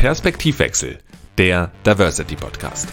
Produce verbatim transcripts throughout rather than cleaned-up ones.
Perspektivwechsel, der Diversity Podcast.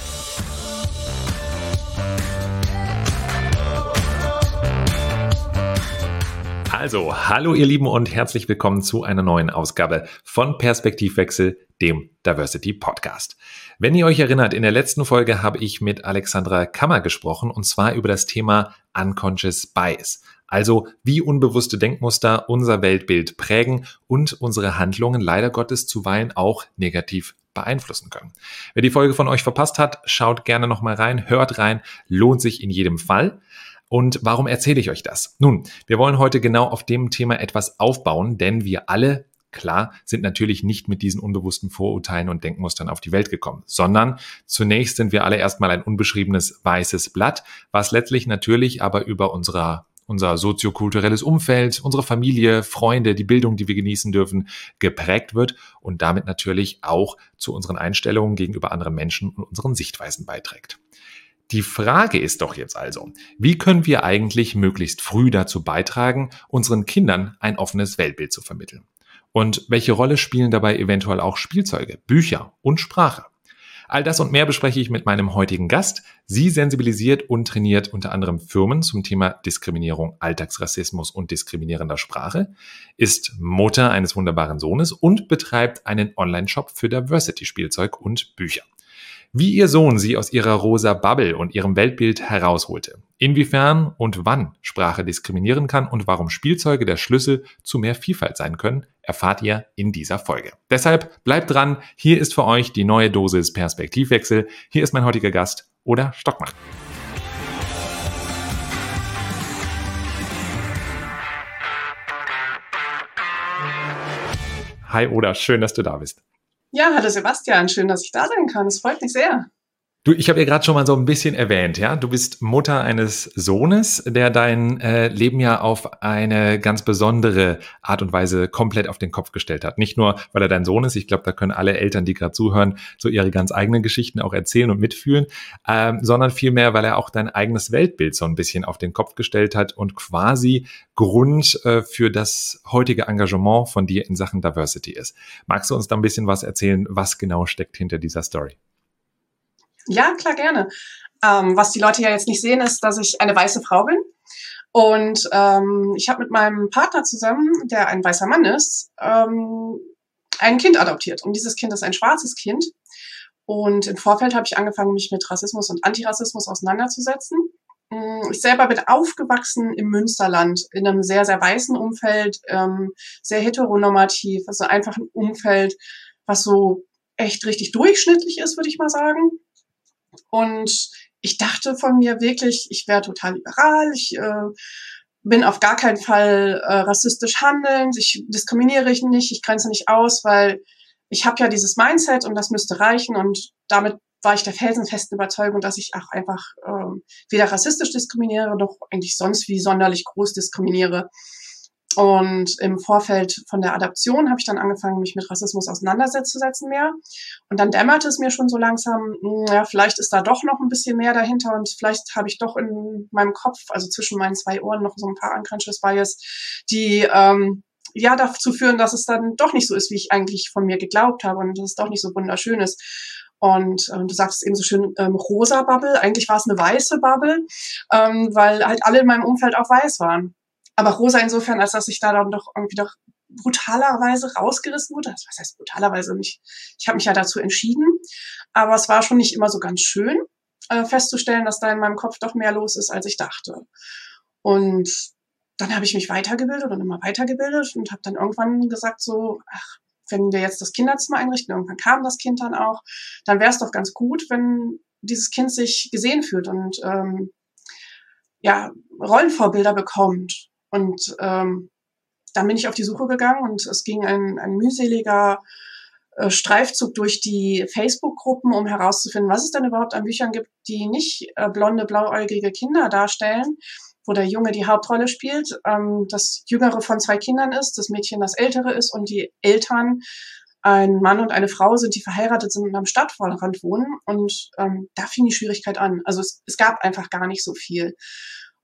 Also, hallo ihr Lieben und herzlich willkommen zu einer neuen Ausgabe von Perspektivwechsel, dem Diversity Podcast. Wenn ihr euch erinnert, in der letzten Folge habe ich mit Alexandra Kammer gesprochen und zwar über das Thema Unconscious Bias. Also wie unbewusste Denkmuster unser Weltbild prägen und unsere Handlungen leider Gottes zuweilen auch negativ beeinflussen können. Wer die Folge von euch verpasst hat, schaut gerne nochmal rein, hört rein, lohnt sich in jedem Fall. Und warum erzähle ich euch das? Nun, wir wollen heute genau auf dem Thema etwas aufbauen, denn wir alle, klar, sind natürlich nicht mit diesen unbewussten Vorurteilen und Denkmustern auf die Welt gekommen, sondern zunächst sind wir alle erstmal ein unbeschriebenes weißes Blatt, was letztlich natürlich aber über unserer unser soziokulturelles Umfeld, unsere Familie, Freunde, die Bildung, die wir genießen dürfen, geprägt wird und damit natürlich auch zu unseren Einstellungen gegenüber anderen Menschen und unseren Sichtweisen beiträgt. Die Frage ist doch jetzt also, wie können wir eigentlich möglichst früh dazu beitragen, unseren Kindern ein offenes Weltbild zu vermitteln? Und welche Rolle spielen dabei eventuell auch Spielzeuge, Bücher und Sprache? All das und mehr bespreche ich mit meinem heutigen Gast. Sie sensibilisiert und trainiert unter anderem Firmen zum Thema Diskriminierung, Alltagsrassismus und diskriminierender Sprache, ist Mutter eines wunderbaren Sohnes und betreibt einen Online-Shop für Diversity-Spielzeug und Bücher. Wie ihr Sohn sie aus ihrer rosa Bubble und ihrem Weltbild herausholte, inwiefern und wann Sprache diskriminieren kann und warum Spielzeuge der Schlüssel zu mehr Vielfalt sein können, erfahrt ihr in dieser Folge. Deshalb bleibt dran, hier ist für euch die neue Dosis Perspektivwechsel. Hier ist mein heutiger Gast, Oda Stockmann. Hi Oda, schön, dass du da bist. Ja, hallo Sebastian, schön, dass ich da sein kann. Es freut mich sehr. Du, ich habe ja gerade schon mal so ein bisschen erwähnt, ja, du bist Mutter eines Sohnes, der dein äh, Leben ja auf eine ganz besondere Art und Weise komplett auf den Kopf gestellt hat. Nicht nur, weil er dein Sohn ist, ich glaube, da können alle Eltern, die gerade zuhören, so ihre ganz eigenen Geschichten auch erzählen und mitfühlen, ähm, sondern vielmehr, weil er auch dein eigenes Weltbild so ein bisschen auf den Kopf gestellt hat und quasi Grund äh, für das heutige Engagement von dir in Sachen Diversity ist. Magst du uns da ein bisschen was erzählen, was genau steckt hinter dieser Story? Ja, klar, gerne. Ähm, was die Leute ja jetzt nicht sehen, ist, dass ich eine weiße Frau bin. Und ähm, ich habe mit meinem Partner zusammen, der ein weißer Mann ist, ähm, ein Kind adoptiert. Und dieses Kind ist ein schwarzes Kind. Und im Vorfeld habe ich angefangen, mich mit Rassismus und Antirassismus auseinanderzusetzen. Ich selber bin aufgewachsen im Münsterland, in einem sehr, sehr weißen Umfeld, ähm, sehr heteronormativ, also einfach ein Umfeld, was so echt richtig durchschnittlich ist, würde ich mal sagen. Und ich dachte von mir wirklich, ich wäre total liberal, ich äh, bin auf gar keinen Fall äh, rassistisch handelnd, ich diskriminiere ich nicht, ich grenze nicht aus, weil ich habe ja dieses Mindset und das müsste reichen und damit war ich der felsenfesten Überzeugung, dass ich auch einfach äh, weder rassistisch diskriminiere, noch eigentlich sonst wie sonderlich groß diskriminiere. Und im Vorfeld von der Adoption habe ich dann angefangen, mich mit Rassismus auseinanderzusetzen mehr. Und dann dämmerte es mir schon so langsam, ja, vielleicht ist da doch noch ein bisschen mehr dahinter und vielleicht habe ich doch in meinem Kopf, also zwischen meinen zwei Ohren, noch so ein paar Unconscious Bias, die ähm, ja dazu führen, dass es dann doch nicht so ist, wie ich eigentlich von mir geglaubt habe und dass es doch nicht so wunderschön ist. Und ähm, du sagst eben so schön ähm, rosa Bubble, eigentlich war es eine weiße Bubble, ähm, weil halt alle in meinem Umfeld auch weiß waren. Aber rosa insofern, als dass ich da dann doch irgendwie doch brutalerweise rausgerissen wurde. Das was heißt brutalerweise nicht. Ich habe mich ja dazu entschieden. Aber es war schon nicht immer so ganz schön, äh, festzustellen, dass da in meinem Kopf doch mehr los ist, als ich dachte. Und dann habe ich mich weitergebildet und immer weitergebildet und habe dann irgendwann gesagt so, ach, wenn wir jetzt das Kinderzimmer einrichten, irgendwann kam das Kind dann auch, dann wäre es doch ganz gut, wenn dieses Kind sich gesehen fühlt und ähm, ja Rollenvorbilder bekommt. Und ähm, dann bin ich auf die Suche gegangen und es ging ein, ein mühseliger äh, Streifzug durch die Facebook-Gruppen, um herauszufinden, was es denn überhaupt an Büchern gibt, die nicht äh, blonde, blauäugige Kinder darstellen, wo der Junge die Hauptrolle spielt, ähm, das Jüngere von zwei Kindern ist, das Mädchen das Ältere ist und die Eltern, ein Mann und eine Frau sind, die verheiratet sind und am Stadtrand wohnen. Und ähm, da fing die Schwierigkeit an. Also es, es gab einfach gar nicht so viel.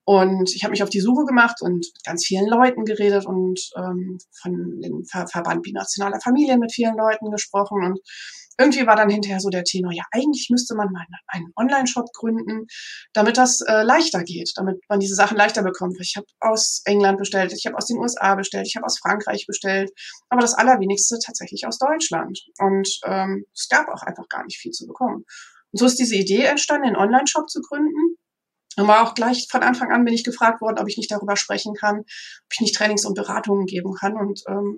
Und ich habe mich auf die Suche gemacht und mit ganz vielen Leuten geredet und ähm, von dem Ver- Verband Binationaler Familien mit vielen Leuten gesprochen. Und irgendwie war dann hinterher so der Tenor, ja, eigentlich müsste man mal einen Online-Shop gründen, damit das äh, leichter geht, damit man diese Sachen leichter bekommt. Ich habe aus England bestellt, ich habe aus den U S A bestellt, ich habe aus Frankreich bestellt, aber das Allerwenigste tatsächlich aus Deutschland. Und ähm, es gab auch einfach gar nicht viel zu bekommen. Und so ist diese Idee entstanden, einen Online-Shop zu gründen. Und war auch gleich von Anfang an bin ich gefragt worden, ob ich nicht darüber sprechen kann, ob ich nicht Trainings und Beratungen geben kann. Und ähm,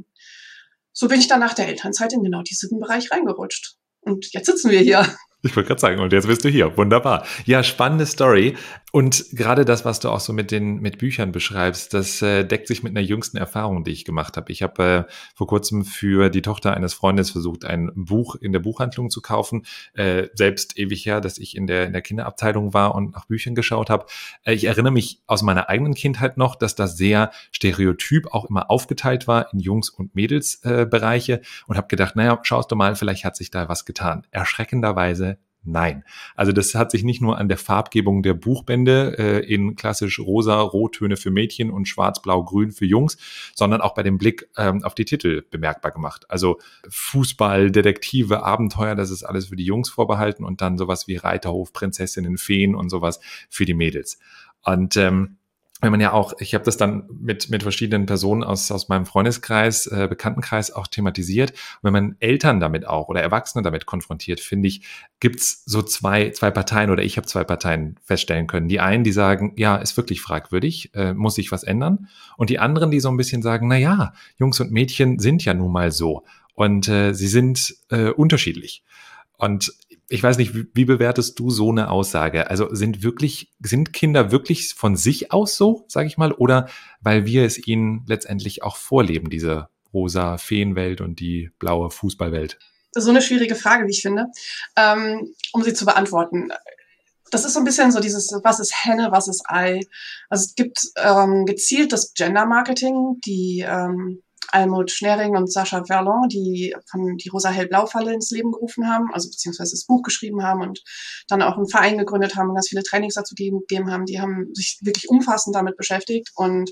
so bin ich dann nach der Elternzeit in genau diesen Bereich reingerutscht. Und jetzt sitzen wir hier. Ich wollte gerade sagen, und jetzt bist du hier. Wunderbar. Ja, spannende Story. Und gerade das, was du auch so mit den mit Büchern beschreibst, das äh, deckt sich mit einer jüngsten Erfahrung, die ich gemacht habe. Ich habe äh, vor kurzem für die Tochter eines Freundes versucht, ein Buch in der Buchhandlung zu kaufen. Äh, selbst ewig her, dass ich in der in der Kinderabteilung war und nach Büchern geschaut habe. Äh, ich erinnere mich aus meiner eigenen Kindheit noch, dass das sehr stereotyp auch immer aufgeteilt war in Jungs- und Mädelsbereiche äh, Bereiche und habe gedacht, naja, schaust du mal, vielleicht hat sich da was getan. Erschreckenderweise nein. Also das hat sich nicht nur an der Farbgebung der Buchbände äh, in klassisch rosa Rottöne für Mädchen und schwarz, blau, grün für Jungs, sondern auch bei dem Blick ähm, auf die Titel bemerkbar gemacht. Also Fußball, Detektive, Abenteuer, das ist alles für die Jungs vorbehalten und dann sowas wie Reiterhof, Prinzessinnen, Feen und sowas für die Mädels. Und ähm, wenn man ja auch, ich habe das dann mit mit verschiedenen Personen aus aus meinem Freundeskreis, äh, Bekanntenkreis auch thematisiert. Und wenn man Eltern damit auch oder Erwachsene damit konfrontiert, finde ich, gibt's so zwei zwei Parteien oder ich habe zwei Parteien feststellen können. Die einen, die sagen, ja, ist wirklich fragwürdig, äh, muss sich was ändern. Und die anderen, die so ein bisschen sagen, na ja, Jungs und Mädchen sind ja nun mal so und äh, sie sind äh, unterschiedlich. Und ich weiß nicht, wie, wie bewertest du so eine Aussage? Also sind wirklich, sind Kinder wirklich von sich aus so, sage ich mal, oder weil wir es ihnen letztendlich auch vorleben, diese rosa Feenwelt und die blaue Fußballwelt? Das ist so eine schwierige Frage, wie ich finde, ähm, um sie zu beantworten. Das ist so ein bisschen so dieses, was ist Henne, was ist Ei? Also es gibt ähm, gezieltes Gender-Marketing, die ähm, Almut Schnering und Sascha Verlon, die von die Rosa-Hell-Blau-Falle ins Leben gerufen haben, also beziehungsweise das Buch geschrieben haben und dann auch einen Verein gegründet haben und ganz viele Trainings dazu gegeben haben. Die haben sich wirklich umfassend damit beschäftigt und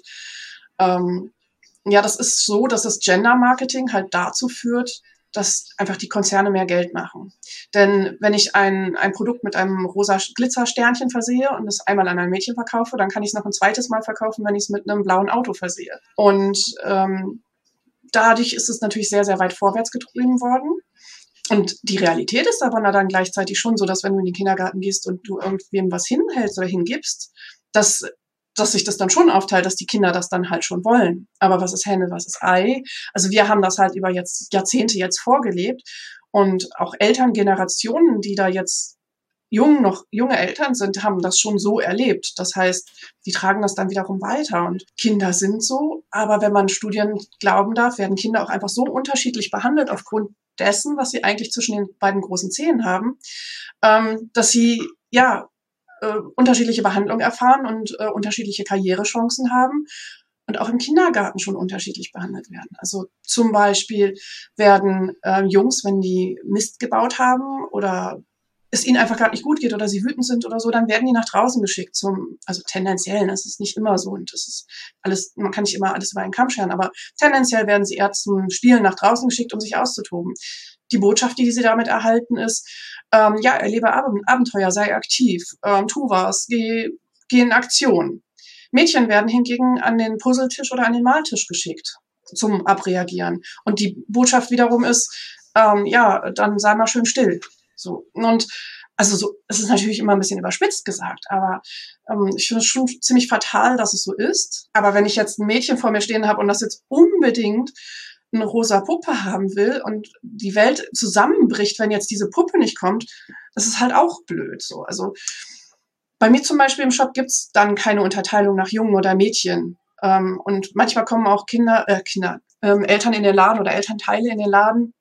ähm, ja, das ist so, dass das Gender-Marketing halt dazu führt, dass einfach die Konzerne mehr Geld machen. Denn wenn ich ein, ein Produkt mit einem rosa Glitzersternchen versehe und es einmal an ein Mädchen verkaufe, dann kann ich es noch ein zweites Mal verkaufen, wenn ich es mit einem blauen Auto versehe. Und ähm, dadurch ist es natürlich sehr, sehr weit vorwärts getrieben worden. Und die Realität ist aber dann gleichzeitig schon so, dass wenn du in den Kindergarten gehst und du irgendwem was hinhältst oder hingibst, dass dass sich das dann schon aufteilt, dass die Kinder das dann halt schon wollen. Aber was ist Henne, was ist Ei? Also wir haben das halt über jetzt Jahrzehnte jetzt vorgelebt und auch Elterngenerationen, die da jetzt jung noch junge Eltern sind, haben das schon so erlebt. Das heißt, die tragen das dann wiederum weiter und Kinder sind so, aber wenn man Studien glauben darf, werden Kinder auch einfach so unterschiedlich behandelt aufgrund dessen, was sie eigentlich zwischen den beiden großen Zehen haben, ähm, dass sie ja äh, unterschiedliche Behandlung erfahren und äh, unterschiedliche Karrierechancen haben und auch im Kindergarten schon unterschiedlich behandelt werden. Also zum Beispiel werden äh, Jungs, wenn die Mist gebaut haben oder es ihnen einfach gerade nicht gut geht oder sie wütend sind oder so, dann werden die nach draußen geschickt zum, also tendenziell, das ist nicht immer so und das ist alles, man kann nicht immer alles über einen Kamm scheren, aber tendenziell werden sie eher zum Spielen nach draußen geschickt, um sich auszutoben. Die Botschaft, die sie damit erhalten, ist, ähm, ja, erlebe Ab- Abenteuer, sei aktiv, ähm, tu was, geh, geh in Aktion. Mädchen werden hingegen an den Puzzletisch oder an den Maltisch geschickt zum Abreagieren. Und die Botschaft wiederum ist, ähm, ja, dann sei mal schön still. So. Und also so, es ist natürlich immer ein bisschen überspitzt gesagt, aber ähm, ich finde es schon ziemlich fatal, dass es so ist. Aber wenn ich jetzt ein Mädchen vor mir stehen habe und das jetzt unbedingt eine rosa Puppe haben will und die Welt zusammenbricht, wenn jetzt diese Puppe nicht kommt, das ist halt auch blöd. So. Also bei mir zum Beispiel im Shop gibt's dann keine Unterteilung nach Jungen oder Mädchen. Ähm, und manchmal kommen auch Kinder, äh, Kinder, ähm, Eltern in den Laden oder Elternteile in den Laden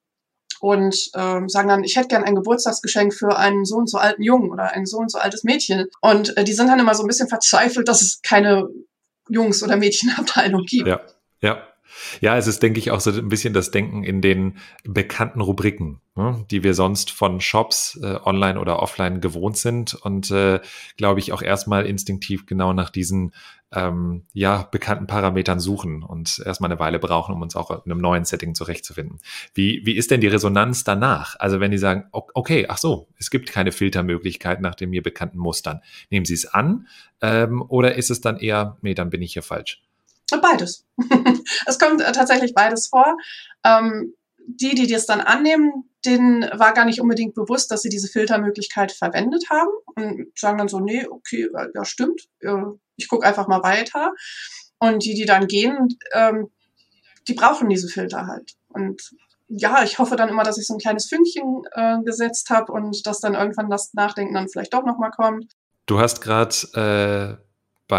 und ähm, sagen dann, ich hätte gern ein Geburtstagsgeschenk für einen so und so alten Jungen oder ein so und so altes Mädchen. Und äh, die sind dann immer so ein bisschen verzweifelt, dass es keine Jungs- oder Mädchenabteilung gibt. Ja, ja. Ja, es ist, denke ich, auch so ein bisschen das Denken in den bekannten Rubriken, ne, die wir sonst von Shops äh, online oder offline gewohnt sind und äh, glaube ich auch erstmal instinktiv genau nach diesen ähm, ja bekannten Parametern suchen und erstmal eine Weile brauchen, um uns auch in einem neuen Setting zurechtzufinden. Wie, wie ist denn die Resonanz danach? Also wenn die sagen, o- okay, ach so, es gibt keine Filtermöglichkeit nach den mir bekannten Mustern. Nehmen Sie es an ähm, oder ist es dann eher, nee, dann bin ich hier falsch? Beides. Es kommt äh, tatsächlich beides vor. Ähm, die, die das dann annehmen, denen war gar nicht unbedingt bewusst, dass sie diese Filtermöglichkeit verwendet haben und sagen dann so, nee, okay, äh, ja stimmt, äh, ich gucke einfach mal weiter. Und die, die dann gehen, ähm, die brauchen diese Filter halt. Und ja, ich hoffe dann immer, dass ich so ein kleines Fünkchen äh, gesetzt habe und dass dann irgendwann das Nachdenken dann vielleicht doch nochmal kommt. Du hast gerade äh,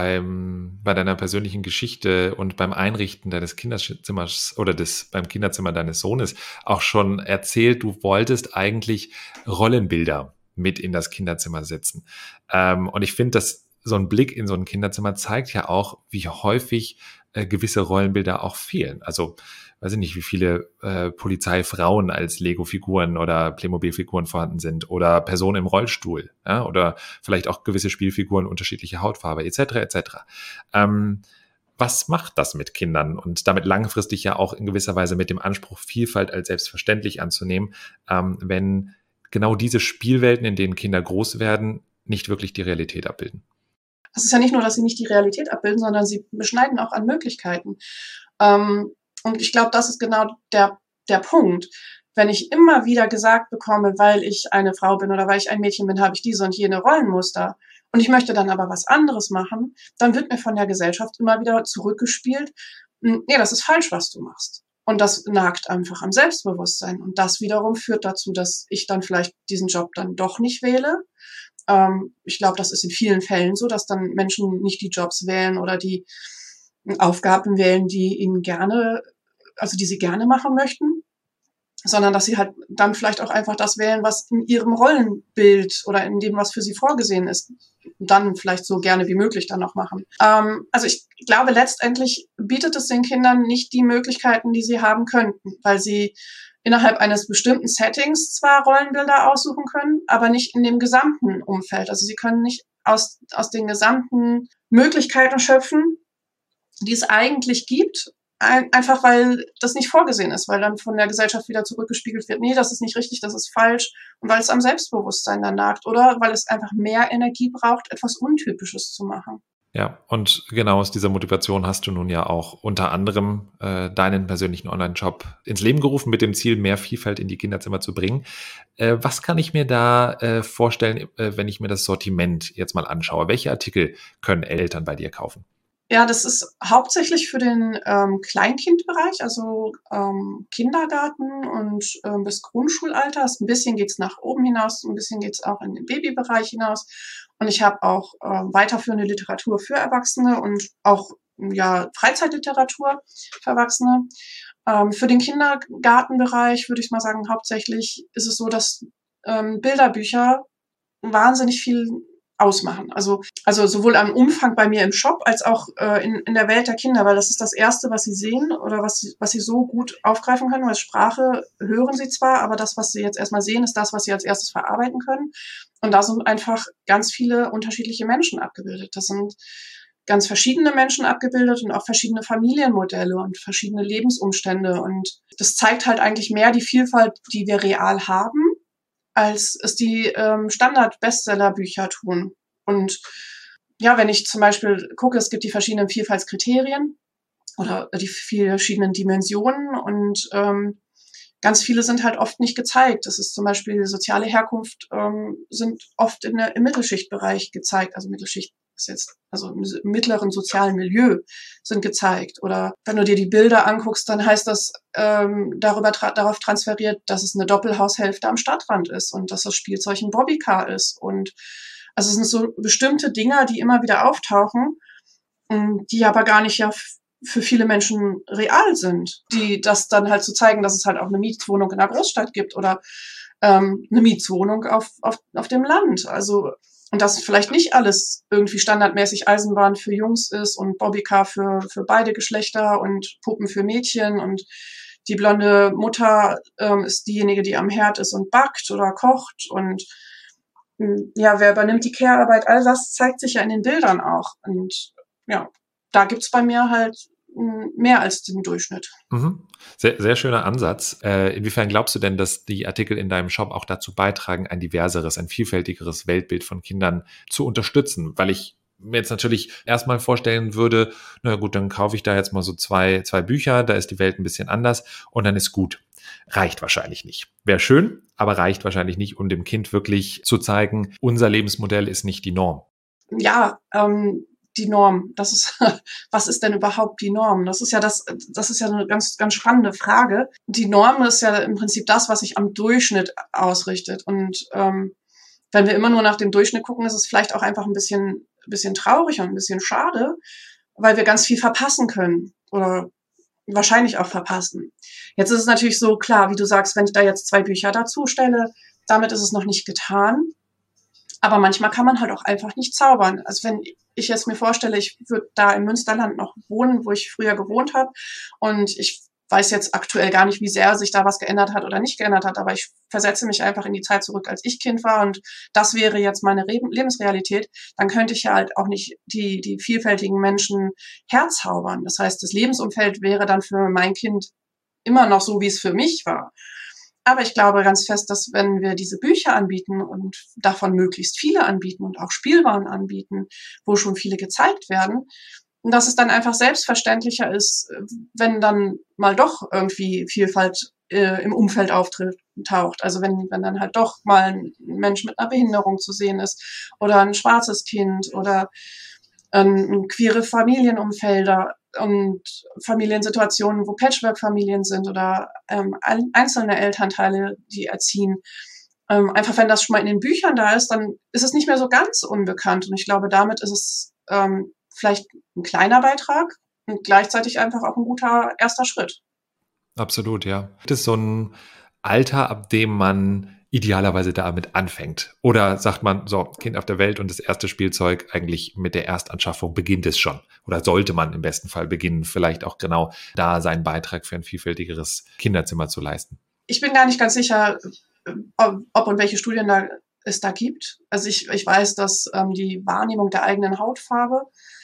beim bei deiner persönlichen Geschichte und beim Einrichten deines Kinderzimmers oder des beim Kinderzimmer deines Sohnes auch schon erzählt, du wolltest eigentlich Rollenbilder mit in das Kinderzimmer setzen. Ähm, und ich finde, dass so ein Blick in so ein Kinderzimmer zeigt ja auch, wie häufig äh, gewisse Rollenbilder auch fehlen. Also weiß ich nicht, wie viele äh, Polizeifrauen als Lego-Figuren oder Playmobil-Figuren vorhanden sind oder Personen im Rollstuhl, ja, oder vielleicht auch gewisse Spielfiguren unterschiedlicher Hautfarbe et cetera et cetera. Ähm, was macht das mit Kindern und damit langfristig ja auch in gewisser Weise mit dem Anspruch, Vielfalt als selbstverständlich anzunehmen, ähm, wenn genau diese Spielwelten, in denen Kinder groß werden, nicht wirklich die Realität abbilden? Es ist ja nicht nur, dass sie nicht die Realität abbilden, sondern sie beschneiden auch an Möglichkeiten. Ähm, und ich glaube, das ist genau der, der Punkt. Wenn ich immer wieder gesagt bekomme, weil ich eine Frau bin oder weil ich ein Mädchen bin, habe ich diese und jene Rollenmuster und ich möchte dann aber was anderes machen, dann wird mir von der Gesellschaft immer wieder zurückgespielt, nee, das ist falsch, was du machst. Und das nagt einfach am Selbstbewusstsein. Und das wiederum führt dazu, dass ich dann vielleicht diesen Job dann doch nicht wähle. Ähm, ich glaube, das ist in vielen Fällen so, dass dann Menschen nicht die Jobs wählen oder die Aufgaben wählen, die ihnen gerne, also die sie gerne machen möchten, sondern dass sie halt dann vielleicht auch einfach das wählen, was in ihrem Rollenbild oder in dem, was für sie vorgesehen ist, dann vielleicht so gerne wie möglich dann noch machen. Ähm, also ich glaube, letztendlich bietet es den Kindern nicht die Möglichkeiten, die sie haben könnten, weil sie innerhalb eines bestimmten Settings zwar Rollenbilder aussuchen können, aber nicht in dem gesamten Umfeld. Also sie können nicht aus, aus den gesamten Möglichkeiten schöpfen, die es eigentlich gibt, ein, einfach weil das nicht vorgesehen ist, weil dann von der Gesellschaft wieder zurückgespiegelt wird, nee, das ist nicht richtig, das ist falsch und weil es am Selbstbewusstsein dann nagt oder weil es einfach mehr Energie braucht, etwas Untypisches zu machen. Ja, und genau aus dieser Motivation hast du nun ja auch unter anderem äh, deinen persönlichen Online-Shop ins Leben gerufen, mit dem Ziel, mehr Vielfalt in die Kinderzimmer zu bringen. Äh, was kann ich mir da äh, vorstellen, äh, wenn ich mir das Sortiment jetzt mal anschaue? Welche Artikel können Eltern bei dir kaufen? Ja, das ist hauptsächlich für den ähm, Kleinkindbereich, also ähm, Kindergarten und ähm, bis Grundschulalter. Ein bisschen geht's nach oben hinaus, ein bisschen geht's auch in den Babybereich hinaus. Und ich habe auch äh, weiterführende Literatur für Erwachsene und auch ja Freizeitliteratur für Erwachsene. Ähm, für den Kindergartenbereich würde ich mal sagen, hauptsächlich ist es so, dass ähm, Bilderbücher wahnsinnig viel ausmachen. Also, also sowohl am Umfang bei mir im Shop als auch äh, in, in der Welt der Kinder, weil das ist das Erste, was sie sehen oder was sie, was sie so gut aufgreifen können, weil Sprache hören sie zwar, aber das, was sie jetzt erstmal sehen, ist das, was sie als erstes verarbeiten können. Und da sind einfach ganz viele unterschiedliche Menschen abgebildet. Das sind ganz verschiedene Menschen abgebildet und auch verschiedene Familienmodelle und verschiedene Lebensumstände. Und das zeigt halt eigentlich mehr die Vielfalt, die wir real haben, als es die ähm, Standard-Bestseller-Bücher tun. Und ja, wenn ich zum Beispiel gucke, es gibt die verschiedenen Vielfaltskriterien oder die verschiedenen Dimensionen und ähm, ganz viele sind halt oft nicht gezeigt. Das ist zum Beispiel soziale Herkunft, ähm, sind oft in der, im Mittelschichtbereich gezeigt. Also Mittelschicht ist jetzt, also im mittleren sozialen Milieu sind gezeigt. Oder wenn du dir die Bilder anguckst, dann heißt das ähm, darüber tra- darauf transferiert, dass es eine Doppelhaushälfte am Stadtrand ist und dass das Spielzeug ein Bobbycar ist. Und also es sind so bestimmte Dinge, die immer wieder auftauchen, die aber gar nicht ja für viele Menschen real sind, die das dann halt zu so zeigen, dass es halt auch eine Mietwohnung in der Großstadt gibt oder ähm, eine Mietwohnung auf, auf, auf dem Land. Also Und dass vielleicht nicht alles irgendwie standardmäßig Eisenbahn für Jungs ist und Bobbycar für, für beide Geschlechter und Puppen für Mädchen und die blonde Mutter ähm, ist diejenige, die am Herd ist und backt oder kocht und ja, wer übernimmt die Care-Arbeit? All das zeigt sich ja in den Bildern auch. Und ja, da gibt's bei mir halt mehr als den Durchschnitt. Mhm. Sehr, sehr schöner Ansatz. Äh, inwiefern glaubst du denn, dass die Artikel in deinem Shop auch dazu beitragen, ein diverseres, ein vielfältigeres Weltbild von Kindern zu unterstützen? Weil ich mir jetzt natürlich erstmal vorstellen würde, na gut, dann kaufe ich da jetzt mal so zwei, zwei Bücher, da ist die Welt ein bisschen anders und dann ist gut. Reicht wahrscheinlich nicht. Wäre schön, aber reicht wahrscheinlich nicht, um dem Kind wirklich zu zeigen, unser Lebensmodell ist nicht die Norm. Ja, ähm, die Norm. Das ist, was ist denn überhaupt die Norm? Das ist ja das, das ist ja eine ganz, ganz spannende Frage. Die Norm ist ja im Prinzip das, was sich am Durchschnitt ausrichtet. Und ähm, wenn wir immer nur nach dem Durchschnitt gucken, ist es vielleicht auch einfach ein bisschen, bisschen traurig und ein bisschen schade, weil wir ganz viel verpassen können oder wahrscheinlich auch verpassen. Jetzt ist es natürlich so, klar, wie du sagst, wenn ich da jetzt zwei Bücher dazu stelle, damit ist es noch nicht getan. Aber manchmal kann man halt auch einfach nicht zaubern. Also wenn ich jetzt mir vorstelle, ich würde da im Münsterland noch wohnen, wo ich früher gewohnt habe und ich weiß jetzt aktuell gar nicht, wie sehr sich da was geändert hat oder nicht geändert hat, aber ich versetze mich einfach in die Zeit zurück, als ich Kind war und das wäre jetzt meine Re- Lebensrealität, dann könnte ich ja halt auch nicht die, die vielfältigen Menschen herzaubern. Das heißt, das Lebensumfeld wäre dann für mein Kind immer noch so, wie es für mich war. Aber ich glaube ganz fest, dass wenn wir diese Bücher anbieten und davon möglichst viele anbieten und auch Spielwaren anbieten, wo schon viele gezeigt werden, dass es dann einfach selbstverständlicher ist, wenn dann mal doch irgendwie Vielfalt äh, im Umfeld auftaucht. Also wenn, wenn dann halt doch mal ein Mensch mit einer Behinderung zu sehen ist oder ein schwarzes Kind oder ähm, queere Familienumfelder und Familiensituationen, wo Patchwork-Familien sind oder ähm, einzelne Elternteile, die erziehen. Ähm, einfach wenn das schon mal in den Büchern da ist, dann ist es nicht mehr so ganz unbekannt. Und ich glaube, damit ist es ähm, vielleicht ein kleiner Beitrag und gleichzeitig einfach auch ein guter erster Schritt. Absolut, ja. Gibt es so ein Alter, ab dem man idealerweise damit anfängt? Oder sagt man, so, Kind auf der Welt und das erste Spielzeug, eigentlich mit der Erstanschaffung beginnt es schon? Oder sollte man im besten Fall beginnen, vielleicht auch genau da seinen Beitrag für ein vielfältigeres Kinderzimmer zu leisten? Ich bin gar nicht ganz sicher, ob, ob und welche Studien da, es da gibt. Also ich, ich weiß, dass ähm, die Wahrnehmung der eigenen Hautfarbe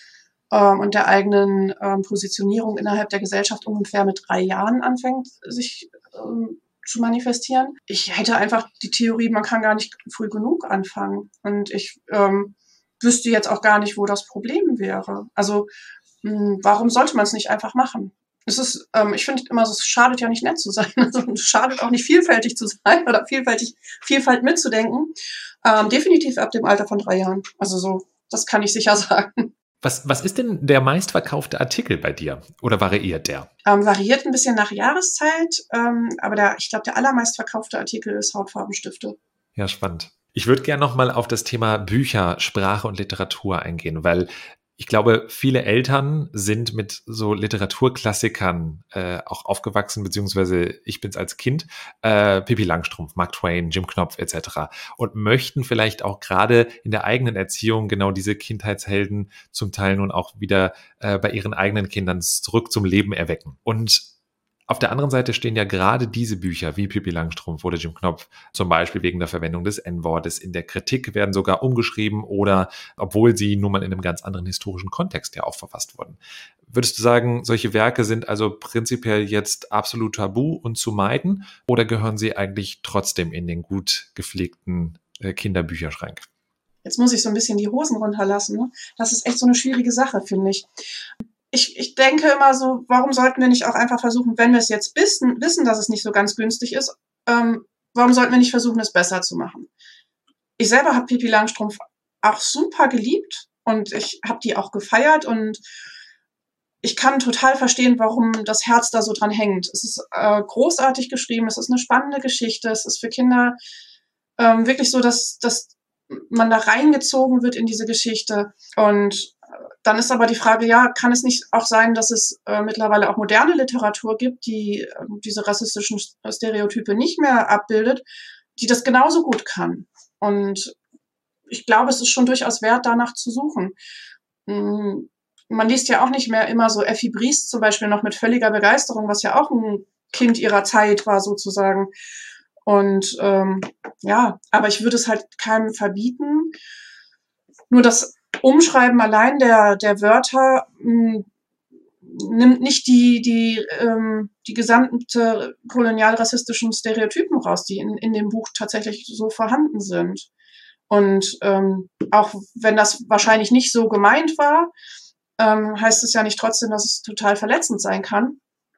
ähm, und der eigenen ähm, Positionierung innerhalb der Gesellschaft ungefähr mit drei Jahren anfängt, sich ähm, zu manifestieren. Ich hätte einfach die Theorie, man kann gar nicht früh genug anfangen. Und ich ähm, wüsste jetzt auch gar nicht, wo das Problem wäre. Also mh, warum sollte man es nicht einfach machen? Es ist, ähm, ich finde immer, es schadet ja nicht nett zu sein. Also, es schadet auch nicht vielfältig zu sein oder vielfältig, Vielfalt mitzudenken. Ähm, definitiv ab dem Alter von drei Jahren. Also so, das kann ich sicher sagen. Was, was ist denn der meistverkaufte Artikel bei dir? Oder variiert der? Ähm, variiert ein bisschen nach Jahreszeit, ähm, aber der, ich glaube, der allermeistverkaufte Artikel ist Hautfarbenstifte. Ja, spannend. Ich würde gerne noch mal auf das Thema Bücher, Sprache und Literatur eingehen, weil ich glaube, viele Eltern sind mit so Literaturklassikern äh, auch aufgewachsen, beziehungsweise ich bin's als Kind, äh, Pippi Langstrumpf, Mark Twain, Jim Knopf et cetera und möchten vielleicht auch gerade in der eigenen Erziehung genau diese Kindheitshelden zum Teil nun auch wieder äh, bei ihren eigenen Kindern zurück zum Leben erwecken. Und auf der anderen Seite stehen ja gerade diese Bücher wie Pippi Langstrumpf oder Jim Knopf zum Beispiel wegen der Verwendung des En-Wortes in der Kritik, werden sogar umgeschrieben oder obwohl sie nun mal in einem ganz anderen historischen Kontext ja auch verfasst wurden. Würdest du sagen, solche Werke sind also prinzipiell jetzt absolut tabu und zu meiden oder gehören sie eigentlich trotzdem in den gut gepflegten äh, Kinderbücherschrank? Jetzt muss ich so ein bisschen die Hosen runterlassen. Ne? Das ist echt so eine schwierige Sache, finde ich. Ich, ich denke immer so, warum sollten wir nicht auch einfach versuchen, wenn wir es jetzt wissen, wissen, dass es nicht so ganz günstig ist, ähm, warum sollten wir nicht versuchen, es besser zu machen? Ich selber habe Pippi Langstrumpf auch super geliebt und ich habe die auch gefeiert und ich kann total verstehen, warum das Herz da so dran hängt. Es ist äh, großartig geschrieben, es ist eine spannende Geschichte, es ist für Kinder ähm, wirklich so, dass, dass man da reingezogen wird in diese Geschichte und dann ist aber die Frage, ja, kann es nicht auch sein, dass es äh, mittlerweile auch moderne Literatur gibt, die äh, diese rassistischen Stereotype nicht mehr abbildet, die das genauso gut kann? Und ich glaube, es ist schon durchaus wert, danach zu suchen. Mm, Man liest ja auch nicht mehr immer so Effi Briest zum Beispiel noch mit völliger Begeisterung, was ja auch ein Kind ihrer Zeit war sozusagen. Und ähm, ja, aber ich würde es halt keinem verbieten. Nur das Umschreiben allein der, der Wörter mh, nimmt nicht die, die, ähm, die gesamte kolonialrassistischen Stereotypen raus, die in, in dem Buch tatsächlich so vorhanden sind. Und ähm, auch wenn das wahrscheinlich nicht so gemeint war, ähm, heißt es ja nicht trotzdem, dass es total verletzend sein kann.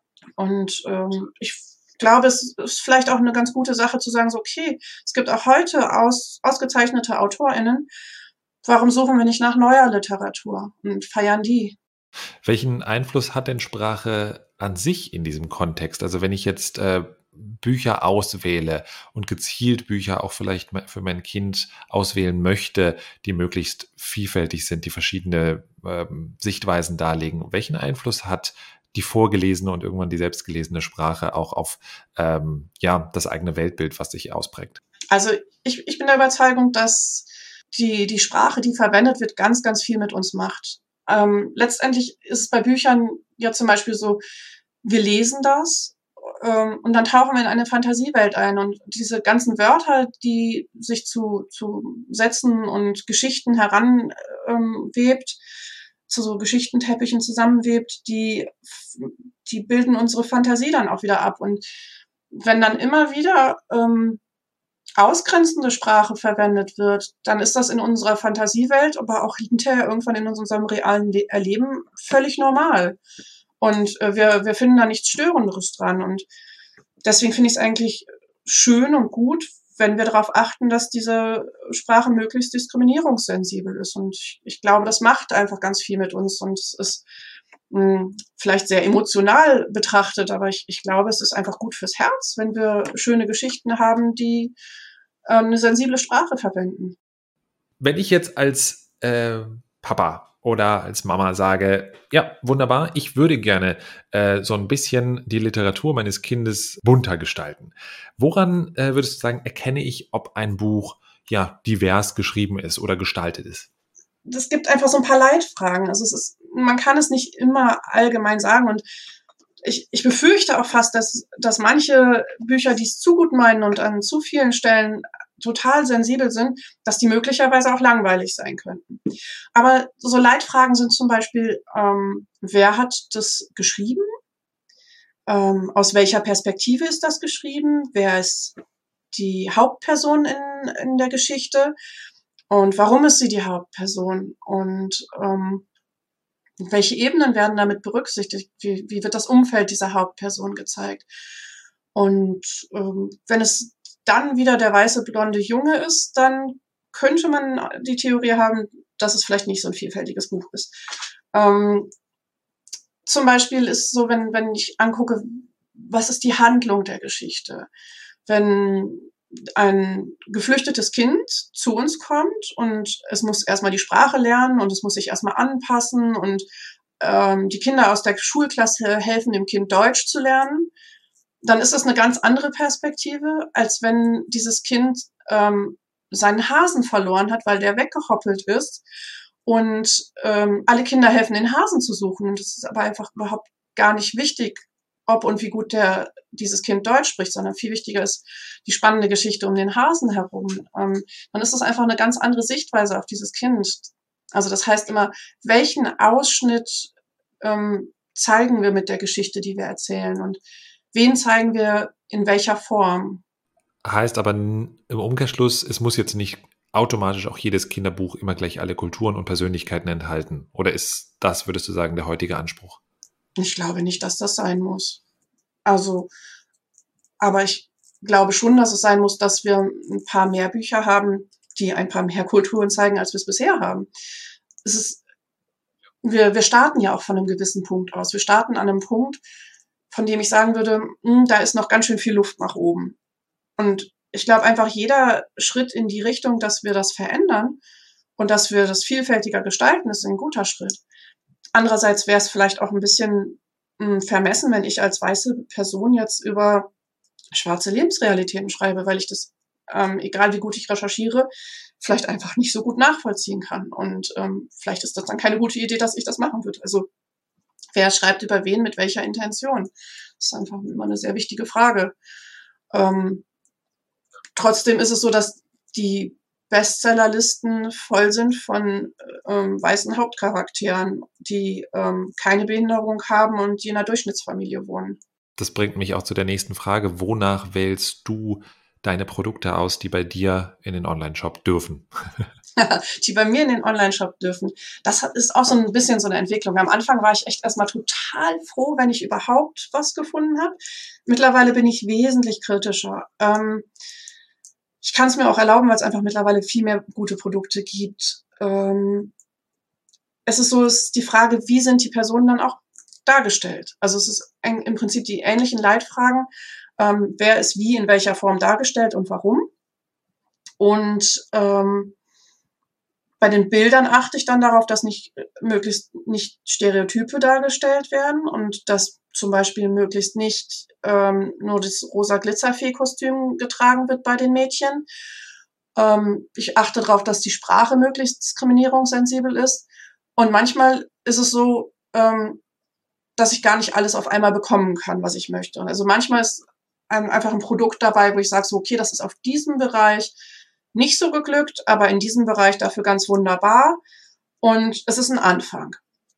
Und ähm, ich glaube, es ist vielleicht auch eine ganz gute Sache zu sagen, so okay, es gibt auch heute aus, ausgezeichnete AutorInnen. Warum suchen wir nicht nach neuer Literatur und feiern die? Welchen Einfluss hat denn Sprache an sich in diesem Kontext? Also wenn ich jetzt äh, Bücher auswähle und gezielt Bücher auch vielleicht für mein Kind auswählen möchte, die möglichst vielfältig sind, die verschiedene ähm, Sichtweisen darlegen, welchen Einfluss hat die vorgelesene und irgendwann die selbstgelesene Sprache auch auf ähm, ja, das eigene Weltbild, was sich ausprägt? Also ich, ich bin der Überzeugung, dass die, die Sprache, die verwendet wird, ganz, ganz viel mit uns macht. Ähm, letztendlich ist es bei Büchern ja zum Beispiel so, wir lesen das ähm, und dann tauchen wir in eine Fantasiewelt ein und diese ganzen Wörter, die sich zu, zu Sätzen und Geschichten heranwebt, ähm, zu so Geschichtenteppichen zusammenwebt, die, die bilden unsere Fantasie dann auch wieder ab. Und wenn dann immer wieder ähm, ausgrenzende Sprache verwendet wird, dann ist das in unserer Fantasiewelt, aber auch hinterher irgendwann in unserem realen Le- Erleben völlig normal. Und äh, wir, wir finden da nichts Störenderes dran. Und deswegen finde ich es eigentlich schön und gut, wenn wir darauf achten, dass diese Sprache möglichst diskriminierungssensibel ist. Und ich, ich glaube, das macht einfach ganz viel mit uns. Und es ist mh, vielleicht sehr emotional betrachtet, aber ich, ich glaube, es ist einfach gut fürs Herz, wenn wir schöne Geschichten haben, die ähm, eine sensible Sprache verwenden. Wenn ich jetzt als äh, Papa oder als Mama sage, ja, wunderbar, ich würde gerne äh, so ein bisschen die Literatur meines Kindes bunter gestalten. Woran äh, würdest du sagen, erkenne ich, ob ein Buch ja divers geschrieben ist oder gestaltet ist? Es gibt einfach so ein paar Leitfragen. Also es ist, man kann es nicht immer allgemein sagen und ich, ich befürchte auch fast, dass, dass manche Bücher, die es zu gut meinen und an zu vielen Stellen total sensibel sind, dass die möglicherweise auch langweilig sein könnten. Aber so Leitfragen sind zum Beispiel, ähm, wer hat das geschrieben? Ähm, aus welcher Perspektive ist das geschrieben? Wer ist die Hauptperson in, in der Geschichte? Und warum ist sie die Hauptperson? Und ähm, welche Ebenen werden damit berücksichtigt? Wie, wie wird das Umfeld dieser Hauptperson gezeigt? Und ähm, wenn es dann wieder der weiße blonde Junge ist, dann könnte man die Theorie haben, dass es vielleicht nicht so ein vielfältiges Buch ist. Ähm, zum Beispiel ist so, wenn, wenn ich angucke, was ist die Handlung der Geschichte? Wenn ein geflüchtetes Kind zu uns kommt und es muss erstmal die Sprache lernen und es muss sich erstmal anpassen und ähm, die Kinder aus der Schulklasse helfen dem Kind Deutsch zu lernen, dann ist das eine ganz andere Perspektive, als wenn dieses Kind ähm, seinen Hasen verloren hat, weil der weggehoppelt ist und ähm, alle Kinder helfen, den Hasen zu suchen. Und das ist aber einfach überhaupt gar nicht wichtig, ob und wie gut der dieses Kind Deutsch spricht, sondern viel wichtiger ist die spannende Geschichte um den Hasen herum. Ähm, dann ist das einfach eine ganz andere Sichtweise auf dieses Kind. Also das heißt immer, welchen Ausschnitt ähm, zeigen wir mit der Geschichte, die wir erzählen und wen zeigen wir in welcher Form. Heißt aber im Umkehrschluss, es muss jetzt nicht automatisch auch jedes Kinderbuch immer gleich alle Kulturen und Persönlichkeiten enthalten. Oder ist das, würdest du sagen, der heutige Anspruch? Ich glaube nicht, dass das sein muss. Also, aber ich glaube schon, dass es sein muss, dass wir ein paar mehr Bücher haben, die ein paar mehr Kulturen zeigen, als wir es bisher haben. Es ist, wir, wir starten ja auch von einem gewissen Punkt aus. Wir starten an einem Punkt, von dem ich sagen würde, mh, da ist noch ganz schön viel Luft nach oben. Und ich glaube einfach, jeder Schritt in die Richtung, dass wir das verändern und dass wir das vielfältiger gestalten, ist ein guter Schritt. Andererseits wäre es vielleicht auch ein bisschen mh, vermessen, wenn ich als weiße Person jetzt über schwarze Lebensrealitäten schreibe, weil ich das ähm, egal wie gut ich recherchiere, vielleicht einfach nicht so gut nachvollziehen kann. Und ähm, vielleicht ist das dann keine gute Idee, dass ich das machen würde. Also wer schreibt über wen, mit welcher Intention? Das ist einfach immer eine sehr wichtige Frage. Ähm, trotzdem ist es so, dass die Bestsellerlisten voll sind von ähm, weißen Hauptcharakteren, die ähm, keine Behinderung haben und die in einer Durchschnittsfamilie wohnen. Das bringt mich auch zu der nächsten Frage. Wonach wählst du deine Produkte aus, die bei dir in den Online-Shop dürfen? Die bei mir in den Online-Shop dürfen. Das ist auch so ein bisschen so eine Entwicklung. Am Anfang war ich echt erstmal total froh, wenn ich überhaupt was gefunden habe. Mittlerweile bin ich wesentlich kritischer. Ähm, ich kann es mir auch erlauben, weil es einfach mittlerweile viel mehr gute Produkte gibt. Ähm, es ist so, es ist die Frage, wie sind die Personen dann auch dargestellt? Also es ist ein, im Prinzip die ähnlichen Leitfragen. Ähm, wer ist wie in welcher Form dargestellt und warum? Und ähm, bei den Bildern achte ich dann darauf, dass nicht möglichst nicht Stereotype dargestellt werden und dass zum Beispiel möglichst nicht ähm, nur das rosa Glitzerfee-Kostüm getragen wird bei den Mädchen. Ähm, ich achte darauf, dass die Sprache möglichst diskriminierungssensibel ist. Und manchmal ist es so, ähm, dass ich gar nicht alles auf einmal bekommen kann, was ich möchte. Also manchmal ist ein, einfach ein Produkt dabei, wo ich sage, so, okay, das ist auf diesem Bereich nicht so geglückt, aber in diesem Bereich dafür ganz wunderbar. Und es ist ein Anfang.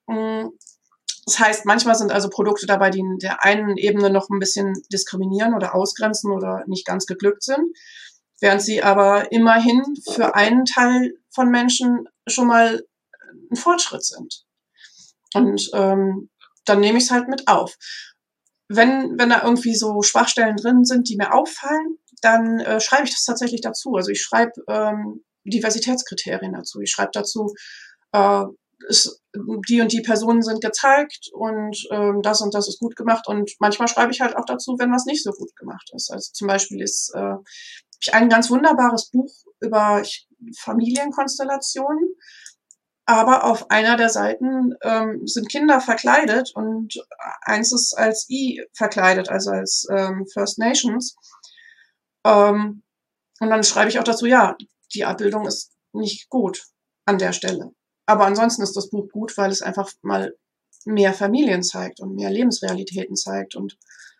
Das heißt, manchmal sind also Produkte dabei, die in der einen Ebene noch ein bisschen diskriminieren oder ausgrenzen oder nicht ganz geglückt sind, während sie aber immerhin für einen Teil von Menschen schon mal ein Fortschritt sind. Und ähm, dann nehme ich es halt mit auf. Wenn, wenn da irgendwie so Schwachstellen drin sind, die mir auffallen, dann äh, schreibe ich das tatsächlich dazu. Also ich schreibe ähm, Diversitätskriterien dazu. Ich schreibe dazu, äh, ist, die und die Personen sind gezeigt und ähm, das und das ist gut gemacht. Und manchmal schreibe ich halt auch dazu, wenn was nicht so gut gemacht ist. Also zum Beispiel ist äh, ich ein ganz wunderbares Buch über Familienkonstellationen. Aber auf einer der Seiten ähm, sind Kinder verkleidet und eins ist als I verkleidet, also als ähm, First Nations. Ähm, und dann schreibe ich auch dazu, ja, die Abbildung ist nicht gut an der Stelle. Aber ansonsten ist das Buch gut, weil es einfach mal mehr Familien zeigt und mehr Lebensrealitäten zeigt. Und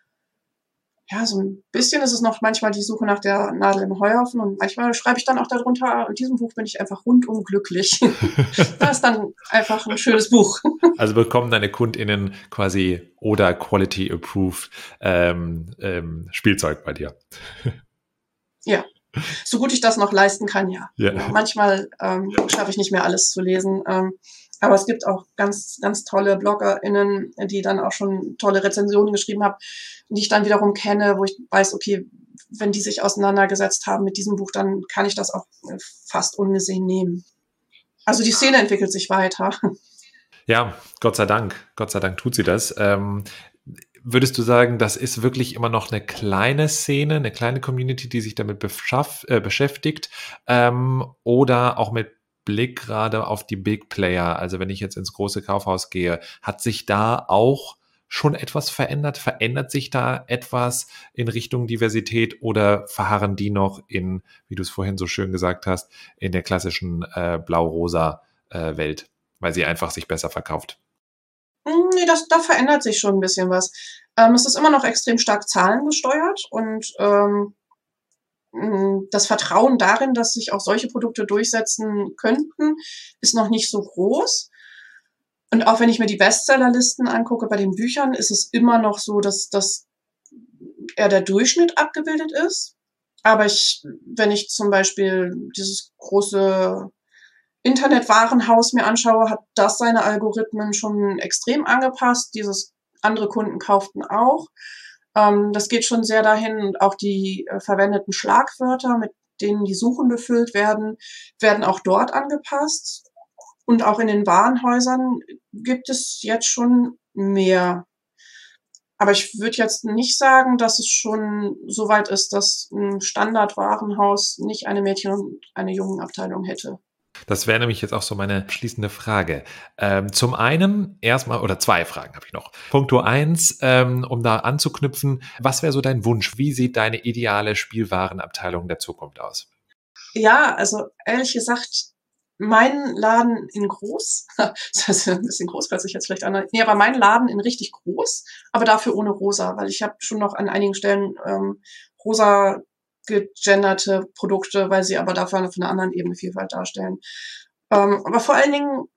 ja, so ein bisschen ist es noch manchmal die Suche nach der Nadel im Heuhaufen und manchmal schreibe ich dann auch darunter, in diesem Buch bin ich einfach rundum glücklich. Das ist dann einfach ein schönes Buch. Also bekommen deine KundInnen quasi oder Quality Approved ähm, ähm, Spielzeug bei dir. Ja, so gut ich das noch leisten kann, ja. Ja. Ja, manchmal ähm, schaffe ich nicht mehr alles zu lesen. Ähm, aber es gibt auch ganz, ganz tolle BloggerInnen, die dann auch schon tolle Rezensionen geschrieben haben, die ich dann wiederum kenne, wo ich weiß, okay, wenn die sich auseinandergesetzt haben mit diesem Buch, dann kann ich das auch fast ungesehen nehmen. Also die Szene entwickelt sich weiter. Ja, Gott sei Dank. Gott sei Dank tut sie das. Ähm, würdest du sagen, das ist wirklich immer noch eine kleine Szene, eine kleine Community, die sich damit beschaff, äh, beschäftigt ähm, oder auch mit Blick gerade auf die Big Player? Also wenn ich jetzt ins große Kaufhaus gehe, hat sich da auch schon etwas verändert? Verändert sich da etwas in Richtung Diversität oder verharren die noch in, wie du es vorhin so schön gesagt hast, in der klassischen äh, blau-rosa äh, Welt, weil sie einfach sich besser verkauft? Nee, das, da verändert sich schon ein bisschen was. Ähm, es ist immer noch extrem stark zahlengesteuert und ähm, das Vertrauen darin, dass sich auch solche Produkte durchsetzen könnten, ist noch nicht so groß. Und auch wenn ich mir die Bestsellerlisten angucke bei den Büchern, ist es immer noch so, dass das eher der Durchschnitt abgebildet ist. Aber ich, wenn ich zum Beispiel dieses große Internetwarenhaus mir anschaue, hat das seine Algorithmen schon extrem angepasst. Dieses andere Kunden kauften auch. Ähm, das geht schon sehr dahin. Auch die äh, verwendeten Schlagwörter, mit denen die Suchen befüllt werden, werden auch dort angepasst. Und auch in den Warenhäusern gibt es jetzt schon mehr. Aber ich würde jetzt nicht sagen, dass es schon so weit ist, dass ein Standardwarenhaus nicht eine Mädchen- und eine Jungenabteilung hätte. Das wäre nämlich jetzt auch so meine schließende Frage. Ähm, zum einen erstmal, oder zwei Fragen habe ich noch. Punkto eins, ähm, um da anzuknüpfen, was wäre so dein Wunsch? Wie sieht deine ideale Spielwarenabteilung der Zukunft aus? Ja, also ehrlich gesagt, mein Laden in groß, das ist ein bisschen groß, hört sich jetzt vielleicht an, nee, aber mein Laden in richtig groß, aber dafür ohne rosa, weil ich habe schon noch an einigen Stellen ähm, rosa gegenderte Produkte, weil sie aber dafür auf einer anderen Ebene Vielfalt darstellen. Ähm, aber vor allen Dingen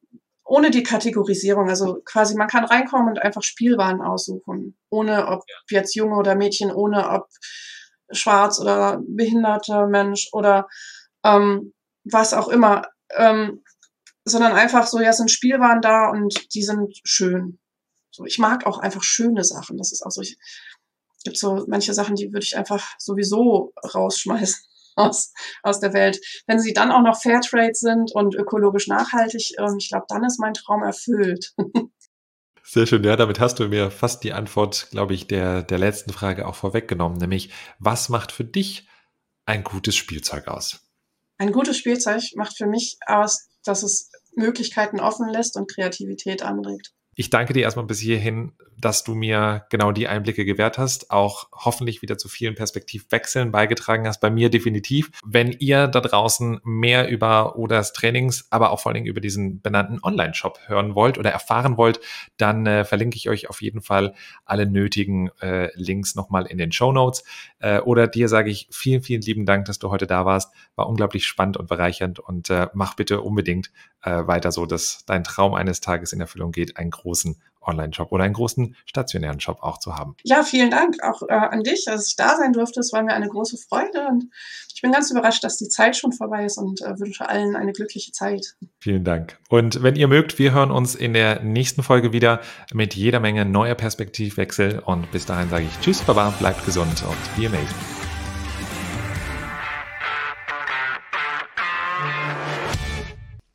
ohne die Kategorisierung, also quasi man kann reinkommen und einfach Spielwaren aussuchen, ohne ob jetzt Junge oder Mädchen, ohne ob schwarz oder behinderter Mensch oder ähm, was auch immer, ähm, sondern einfach so, ja, es sind Spielwaren da und die sind schön. So, ich mag auch einfach schöne Sachen. Das ist auch so, ich gibt so manche Sachen, die würde ich einfach sowieso rausschmeißen aus, aus der Welt. Wenn sie dann auch noch Fairtrade sind und ökologisch nachhaltig, ähm, ich glaube, dann ist mein Traum erfüllt. Sehr schön. Ja, damit hast du mir fast die Antwort, glaube ich, der, der letzten Frage auch vorweggenommen, nämlich, was macht für dich ein gutes Spielzeug aus? Ein gutes Spielzeug macht für mich aus, dass es Möglichkeiten offen lässt und Kreativität anregt. Ich danke dir erstmal bis hierhin, dass du mir genau die Einblicke gewährt hast, auch hoffentlich wieder zu vielen Perspektivwechseln beigetragen hast, bei mir definitiv. Wenn ihr da draußen mehr über Odas Trainings, aber auch vor allen Dingen über diesen benannten Online-Shop hören wollt oder erfahren wollt, dann äh, verlinke ich euch auf jeden Fall alle nötigen äh, Links nochmal in den Shownotes. Äh, oder dir sage ich vielen, vielen lieben Dank, dass du heute da warst. War unglaublich spannend und bereichernd und äh, mach bitte unbedingt äh, weiter so, dass dein Traum eines Tages in Erfüllung geht, einen großen Online-Shop oder einen großen stationären Shop auch zu haben. Ja, vielen Dank auch äh, an dich, dass ich da sein durfte. Es war mir eine große Freude und ich bin ganz überrascht, dass die Zeit schon vorbei ist und äh, wünsche allen eine glückliche Zeit. Vielen Dank. Und wenn ihr mögt, wir hören uns in der nächsten Folge wieder mit jeder Menge neuer Perspektivwechsel und bis dahin sage ich Tschüss, Baba, bleibt gesund und be amazing.